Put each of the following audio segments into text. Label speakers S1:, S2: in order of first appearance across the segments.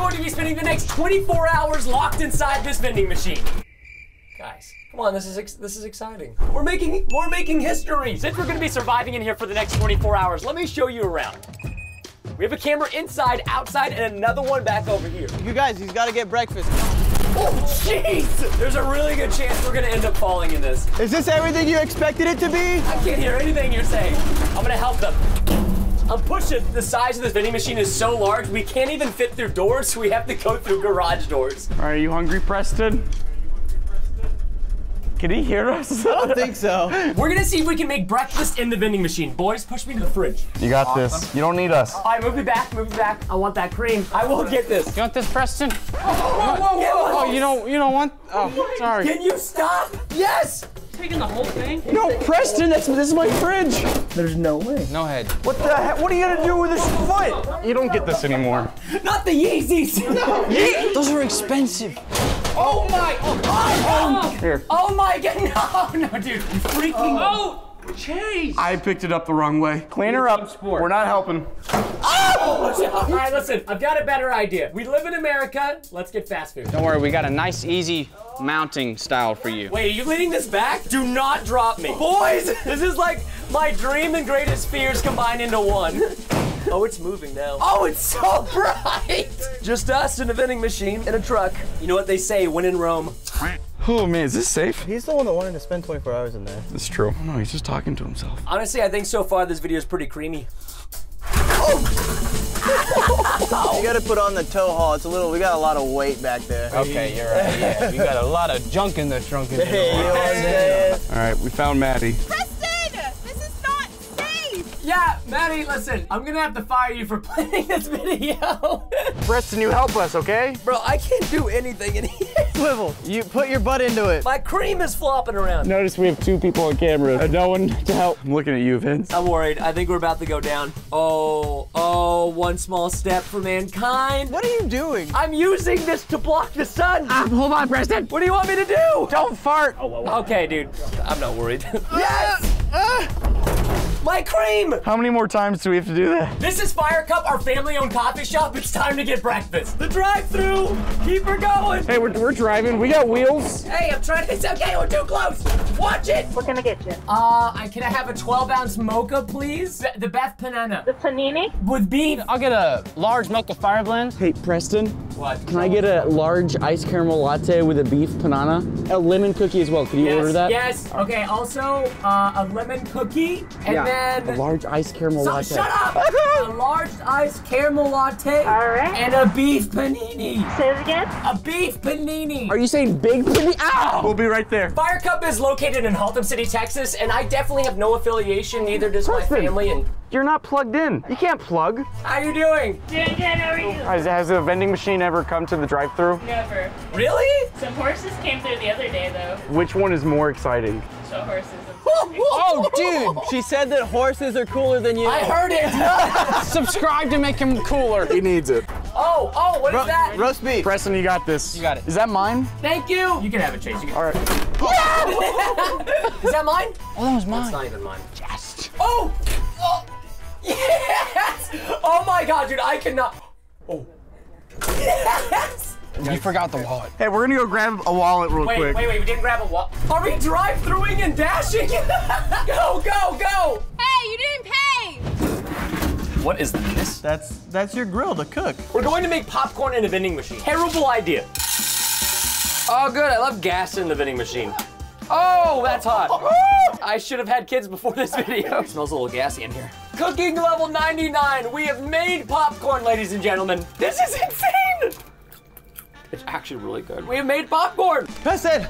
S1: going to be spending the next 24 hours locked inside this vending machine. Guys, come on, this is exciting. We're making history. Since we're gonna be surviving in here for the next 24 hours, let me show you around. We have a camera inside, outside, and another one back over here.
S2: You guys, he's gotta get breakfast.
S1: Oh, jeez! There's a really good chance we're gonna end up falling in this.
S2: Is this everything you expected it to be?
S1: I can't hear anything you're saying. I'm gonna help them. I'm pushing. The size of this vending machine is so large, we can't even fit through doors, so we have to go through garage doors.
S3: All right, are you hungry, Preston? Can he hear us?
S2: I don't think so.
S1: We're gonna see if we can make breakfast in the vending machine. Boys, push me to the fridge.
S3: You got this. You don't need us.
S1: All right, move me back, move me back. I want that cream. I will get this.
S4: You want this, Preston?
S1: Whoa.
S4: Oh, you don't want? Oh, sorry.
S1: Can you stop? Yes!
S5: Taking the whole thing?
S3: No, Preston, this is my fridge.
S2: There's no way.
S4: No head.
S3: What the heck? What are you gonna do with this foot? You don't get this anymore.
S1: Not the Yeezys! No.
S4: Those are expensive.
S1: Oh my!
S3: Here.
S1: Oh my god! No, dude! You freaking!
S5: Oh! Chase!
S3: I picked it up the wrong way. Clean her up. We're not helping.
S1: Oh! All right, listen. I've got a better idea. We live in America. Let's get fast food.
S4: Don't worry, we got a nice, easy mounting style for you.
S1: Wait, are you leaning this back? Do not drop me. Boys, this is like my dream and greatest fears combined into one. Oh, it's moving now. Oh, it's so bright. Just us and a vending machine and a truck. You know what they say, when in Rome.
S3: Oh man, is this safe?
S2: He's the one that wanted to spend 24 hours in there.
S3: That's true. Oh no, he's just talking to himself.
S1: Honestly, I think so far this video is pretty creamy.
S2: You gotta put on the tow haul. We got a lot of weight back there.
S4: Okay, you're right. Yeah, we got a lot of junk in the trunk.
S2: Hey, you know what I'm saying?
S3: All right, we found Maddie.
S6: Preston! This is not safe!
S1: Yeah, Maddie, listen, I'm gonna have to fire you for playing this video.
S3: Preston, you help us, okay?
S1: Bro, I can't do anything in here.
S2: Swivel, you put your butt into it.
S1: My cream is flopping around.
S3: Notice we have 2 people on camera and no one to help. I'm looking at you, Vince.
S1: I'm worried. I think we're about to go down. Oh, one small step for mankind.
S2: What are you doing?
S1: I'm using this to block the sun.
S4: Hold on, Preston.
S1: What do you want me to do?
S3: Don't fart.
S1: Okay, dude. I'm not worried. Yes! My cream!
S3: How many more times do we have to do that?
S1: This is Fire Cup, our family-owned coffee shop. It's time to get breakfast. The drive-thru. Keep her going.
S3: Hey, we're driving. We got wheels.
S1: Hey, I'm trying to. It's okay. We're too close. Watch it.
S6: What can I get you?
S1: Can I have a 12-ounce mocha, please? The Beth Panana.
S6: The panini?
S1: With beef.
S4: I'll get a large mocha fire blend.
S3: Hey, Preston.
S1: What?
S3: Can I get a large iced caramel latte with a beef panana? A lemon cookie as well. Can you order that?
S1: Yes. Okay. Also, a lemon cookie, and then
S3: a large iced caramel latte.
S1: Shut up. A large iced caramel latte.
S6: All right.
S1: And a beef panini.
S6: Say it again?
S1: A beef panini.
S3: Are you saying big panini? Ow! We'll be right there.
S1: Fire Cup is located in Haltom City, Texas, and I definitely have no affiliation. Neither does my
S3: Preston.
S1: family. And
S3: You're not plugged in. You can't plug.
S1: how you doing?
S6: Doing good, how are you?
S3: Has a vending machine ever come to the drive-thru?
S5: Never.
S1: Really?
S5: Some horses came through the other day, though.
S3: Which one is more exciting?
S5: So horses.
S2: Oh, dude! She said that horses are cooler than you.
S1: I heard it.
S4: Subscribe to make him cooler.
S3: He needs it.
S1: Oh, what is that?
S2: Roast beef.
S3: Preston, you got this.
S4: You got it.
S3: Is that mine?
S1: Thank you. You can have it, Chase. You can.
S3: All right.
S1: Is that mine?
S4: Oh, that was
S1: It's
S4: mine.
S1: not even mine. Yes. Oh. Yes. Oh my God, dude, I cannot. Oh. Yes.
S4: You forgot the wallet.
S3: Hey, we're gonna go grab a wallet real quick.
S1: Wait, we didn't grab a wallet. Are we drive-thruing and dashing? Go.
S6: Hey, you didn't pay!
S1: What is this?
S2: That's your grill to cook.
S1: We're going to make popcorn in a vending machine. Terrible idea. Oh, good, I love gas in the vending machine. Oh, that's hot. I should have had kids before this video. It smells a little gassy in here. Cooking level 99. We have made popcorn, ladies and gentlemen. This is insane. It's actually really good. We have made popcorn.
S2: Preston!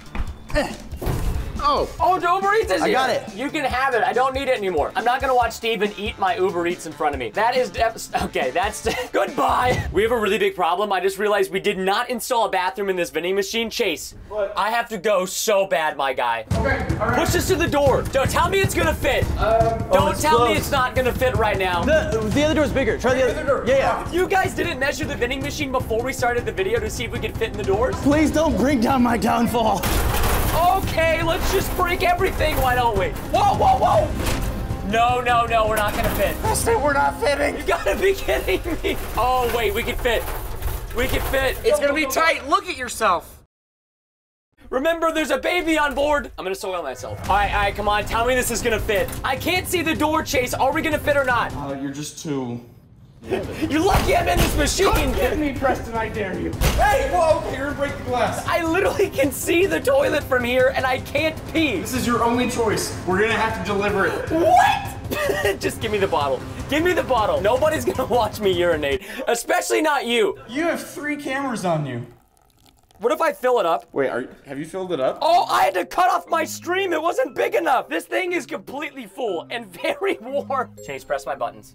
S1: Oh, the Uber Eats is here.
S2: I got it.
S1: You can have it. I don't need it anymore. I'm not gonna watch Steven eat my Uber Eats in front of me. That is okay, that's goodbye. We have a really big problem. I just realized we did not install a bathroom in this vending machine. Chase, what? I have to go so bad, my guy. Okay, all right. Push this to the door. Don't tell me it's gonna fit. Don't tell me it's not gonna fit right now.
S2: The other door's bigger. Try the other door. Yeah.
S1: You guys didn't measure the vending machine before we started the video to see if we could fit in the doors?
S2: Please don't bring down my downfall.
S1: Okay, let's just break everything, why don't we? Whoa! No, we're not gonna fit.
S3: Preston, we're not fitting.
S1: You gotta be kidding me. Oh, wait, we can fit. We can fit.
S4: It's gonna be tight. Look at yourself.
S1: Remember, there's a baby on board. I'm gonna soil myself. All right, come on. Tell me this is gonna fit. I can't see the door, Chase. Are we gonna fit or not?
S7: You're just too...
S1: You're lucky I'm in this machine.
S7: Get me, Preston, I dare you. Hey, whoa, okay, you're gonna break the glass.
S1: I literally can see the toilet from here and I can't pee.
S7: This is your only choice. We're gonna have to deliver it.
S1: What? Just give me the bottle. Give me the bottle. Nobody's gonna watch me urinate, especially not you.
S7: You have 3 cameras on you.
S1: What if I fill it up?
S7: Wait, have you filled it up?
S1: Oh, I had to cut off my stream. It wasn't big enough. This thing is completely full and very warm. Chase, press my buttons.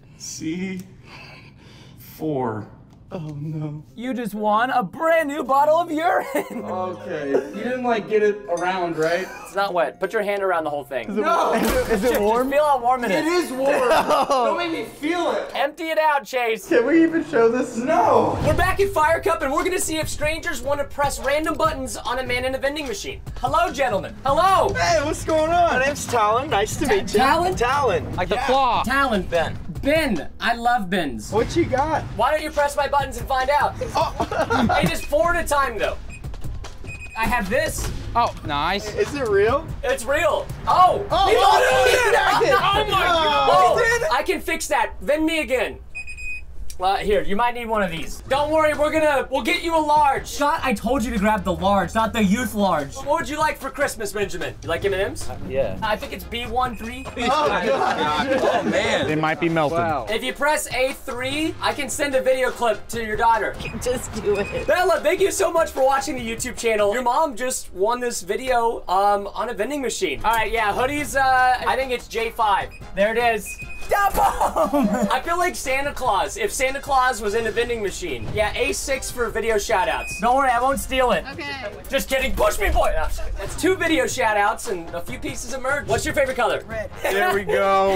S7: C4. Oh no.
S1: You just won a brand new bottle of urine.
S7: Okay. You didn't like get it around, right?
S1: It's not wet. Put your hand around the whole thing.
S7: No!
S2: Is it warm?
S1: Just feel how warm it is.
S7: It is warm! Don't make me feel it!
S1: Empty it out, Chase.
S7: Can we even show this? No!
S1: We're back at Fire Cup and we're gonna see if strangers want to press random buttons on a man in a vending machine. Hello, gentlemen. Hello.
S2: Hey, what's going on? My name's Talon. Nice to meet you.
S1: Talon?
S2: Talon.
S4: Like the claw.
S1: Talon. Ben. Ben. I love bins.
S2: What you got?
S1: Why don't you press my buttons and find out? Hey, just 4 at a time, though. I have this.
S4: Oh, nice.
S2: Is it real?
S1: It's real. Oh.
S2: Oh,
S1: He's
S2: oh,
S1: on it.
S2: he did it.
S1: Oh my God. Oh, I can fix that. Vend me again. Here, you might need one of these. Don't worry, we'll get you a large. Scott, I told you to grab the large, not the youth large. What would you like for Christmas, Benjamin? You like M&M's?
S3: Yeah.
S1: I think it's B13.
S2: Oh, God.
S3: Oh, man. They might be melted. Wow.
S1: If you press A3, I can send a video clip to your daughter.
S6: Just do it.
S1: Bella, thank you so much for watching the YouTube channel. Your mom just won this video on a vending machine. All right, yeah, hoodies, I think it's J5. There it is. I feel like Santa Claus, if Santa Claus was in a vending machine. Yeah, A6 for video shoutouts. Don't worry, I won't steal it.
S6: Okay.
S1: Just kidding, push me, boy. No, that's 2 video shoutouts and a few pieces of merch. What's your favorite color?
S6: Red.
S7: There we go.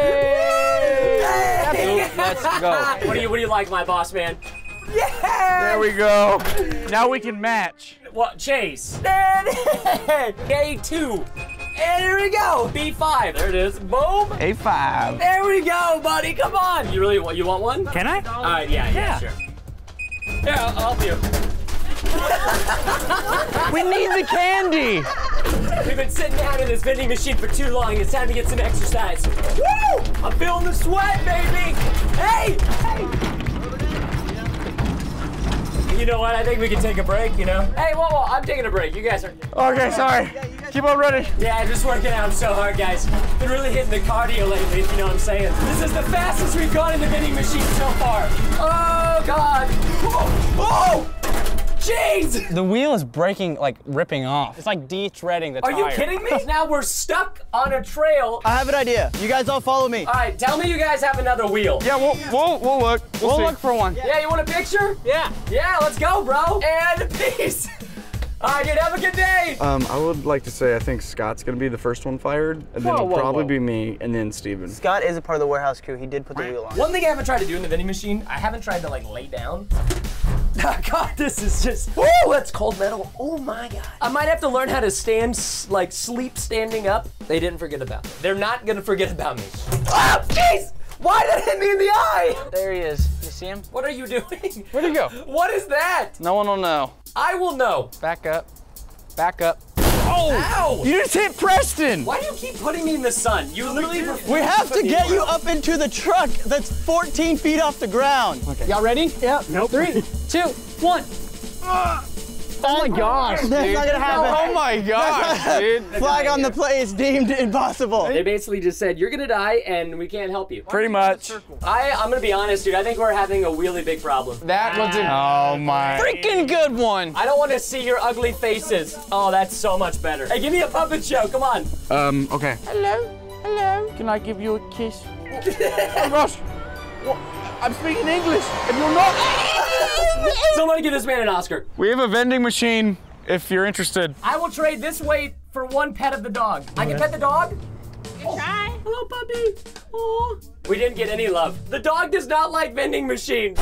S1: Hey!
S4: Let's go.
S1: What do you like, my boss man?
S7: There we go. Now we can match.
S1: What, Chase? A2. And here we go. B5. There it is. Boom.
S2: A5.
S1: There we go, buddy. Come on. You want one?
S3: Can I?
S1: All right, yeah, sure. Yeah, I'll help you.
S3: We need the candy.
S1: We've been sitting down in this vending machine for too long. It's time to get some exercise. Woo! I'm feeling the sweat, baby. Hey! You know what? I think we can take a break, you know? Hey, whoa, I'm taking a break. You guys are...
S7: Okay, sorry. Keep on running.
S1: Yeah, just working out so hard, guys. Been really hitting the cardio lately, if you know what I'm saying. This is the fastest we've gone in the vending machine so far. Oh, God. Oh! Jeez!
S4: The wheel is breaking, like ripping off. It's like de-threading the
S1: Are
S4: tire.
S1: you kidding me? Now we're stuck on a trail.
S2: I have an idea. You guys all follow me.
S1: All right, tell me you guys have another wheel.
S7: Yeah, we'll look.
S4: We'll look for one.
S1: Yeah, you want a picture?
S4: Yeah.
S1: Yeah, let's go, bro. And peace. All right, dude, have a good day.
S8: I would like to say I think Scott's gonna be the first one fired, and then it'll probably be me, and then Steven.
S2: Scott is a part of the warehouse crew. He did put the wheel on.
S1: One thing I haven't tried to do in the vending machine, I haven't tried to like lay down. God, this is just, woo, that's cold metal. Oh my God. I might have to learn how to sleep standing up. They didn't forget about me. They're not gonna forget about me. Oh, jeez! Why did it hit me in the eye?
S4: There he is. You see him?
S1: What are you doing?
S4: Where'd he go?
S1: What is that?
S4: No one will know.
S1: I will know.
S4: Back up. Back up.
S1: Ow!
S7: You just hit Preston.
S1: Why do you keep putting me in the sun? You literally
S2: We have to get you up into the truck that's 14 feet off the ground.
S4: Okay. Y'all ready?
S2: Yep.
S3: Nope.
S4: 3, 2, 1.
S3: Oh my gosh,
S2: That's
S3: dude.
S2: not gonna happen.
S7: Oh my gosh, dude.
S2: Flag on the play is deemed impossible.
S1: They basically just said, you're gonna die and we can't help you.
S7: Pretty much.
S1: I'm gonna be honest, dude. I think we're having a really big problem.
S4: That was a
S7: Oh my.
S4: freaking good one.
S1: I don't want to see your ugly faces. Oh, that's so much better. Hey, give me a puppet show. Come on.
S7: Okay.
S3: Hello, hello. Can I give you a kiss? Oh gosh. What? I'm speaking English, and you're not.
S1: Somebody give this man an Oscar.
S7: We have a vending machine if you're interested.
S1: I will trade this weight for one pet of the dog. I can pet the dog?
S6: Try.
S1: Hello, puppy. Oh. We didn't get any love. The dog does not like vending machines.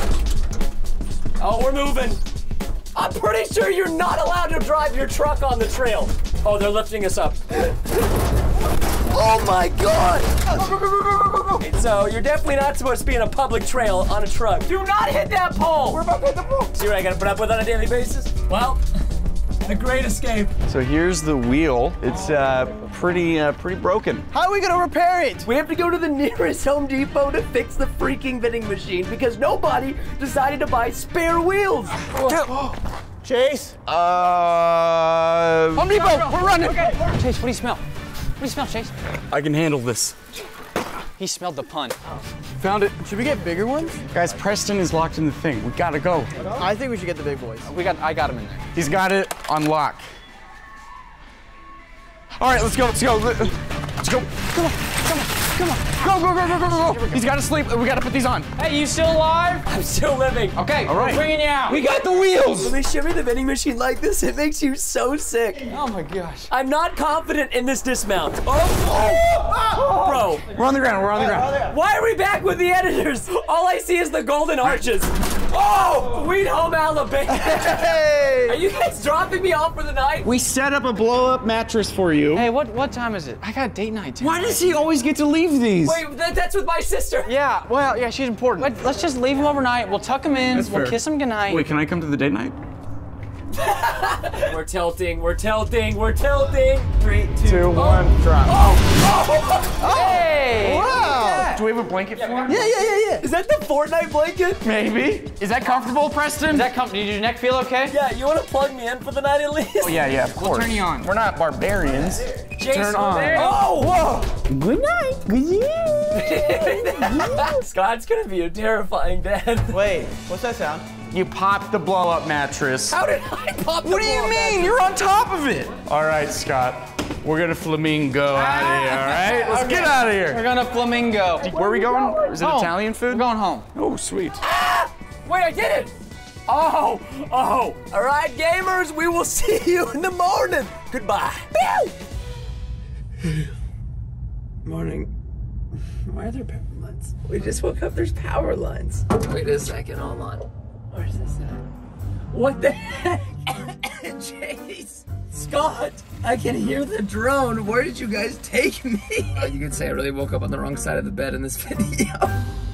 S1: Oh, we're moving. I'm pretty sure you're not allowed to drive your truck on the trail. Oh, they're lifting us up. Oh my God. It's So you're definitely not supposed to be in a public trail on a truck. Do not hit that pole. We're about to hit the pole. See what I gotta put up with on a daily basis? Well, the great escape.
S8: So here's the wheel. It's pretty broken.
S2: How are we gonna repair it?
S1: We have to go to the nearest Home Depot to fix the freaking vending machine because nobody decided to buy spare wheels.
S2: Chase?
S4: Home Depot, we're running. Chase, what do you smell? What do you smell, Chase?
S8: I can handle this.
S4: He smelled the pun.
S8: Found it.
S2: Should we get bigger ones?
S8: Guys, Preston is locked in the thing. We gotta go.
S2: I think we should get the big boys.
S4: I got him in there.
S8: He's got it on lock. All right, let's go. Let's go. Let's go. Come on. Come on. Come on. Go, go, go, go, go, go. He's got to sleep. We got to put these on.
S4: Hey, you still alive?
S1: I'm still living.
S4: Okay,
S8: All right.
S4: we're bringing you out.
S8: We got the wheels.
S1: When they show me the vending machine like this, it makes you so sick.
S4: Oh my gosh.
S1: I'm not confident in this dismount. Oh. Bro.
S8: We're on the ground. We're on the ground.
S1: Why are we back with the editors? All I see is the golden arches. Oh, Sweet Home Alabama.
S2: Hey!
S1: Are you guys dropping me off for the night?
S8: We set up a blow-up mattress for you.
S4: Hey, what time is it? I got date night tonight.
S8: Why does he always get to leave these?
S1: Wait, that's with my sister.
S4: Yeah, well, yeah, she's important. Let's just leave him overnight. We'll tuck him in.
S8: That's
S4: We'll
S8: fair.
S4: kiss him goodnight.
S8: Wait, can I come to the date night?
S1: We're tilting, we're tilting, we're tilting. 3,
S8: 2, 1, drop.
S4: Hey!
S2: Wow!
S8: Do we have a blanket for him?
S2: Yeah.
S1: Is that the Fortnite blanket?
S8: Maybe. Is that comfortable, Preston?
S4: Is that did your neck feel okay?
S1: Yeah, you want to plug me in for the night at least?
S8: Oh, yeah, of course.
S4: Turn you on.
S8: We're not barbarians.
S1: Jason,
S8: Turn on.
S1: Oh, whoa!
S2: Good night. Good night.
S1: Scott's gonna be a terrifying dad.
S2: Wait, what's that sound?
S8: You popped the blow-up mattress.
S1: How did I pop the
S8: What do you
S1: ball
S8: mean?
S1: back?
S8: You're on top of it. All right, Scott. We're gonna flamingo out of here, all right? Let's get out of
S4: We're
S8: here.
S4: gonna flamingo.
S8: Where are we going? Is it
S4: Home.
S8: Italian food?
S4: We're going home.
S8: Oh, sweet.
S1: Wait, I did it! Oh. All right, gamers, we will see you in the morning. Goodbye. Morning. Why are there power lines? We just woke up, there's power lines. Wait a second, hold on. Where's this at? What the heck? Jeez. Scott, I can hear the drone. Where did you guys take me? You could say I really woke up on the wrong side of the bed in this video.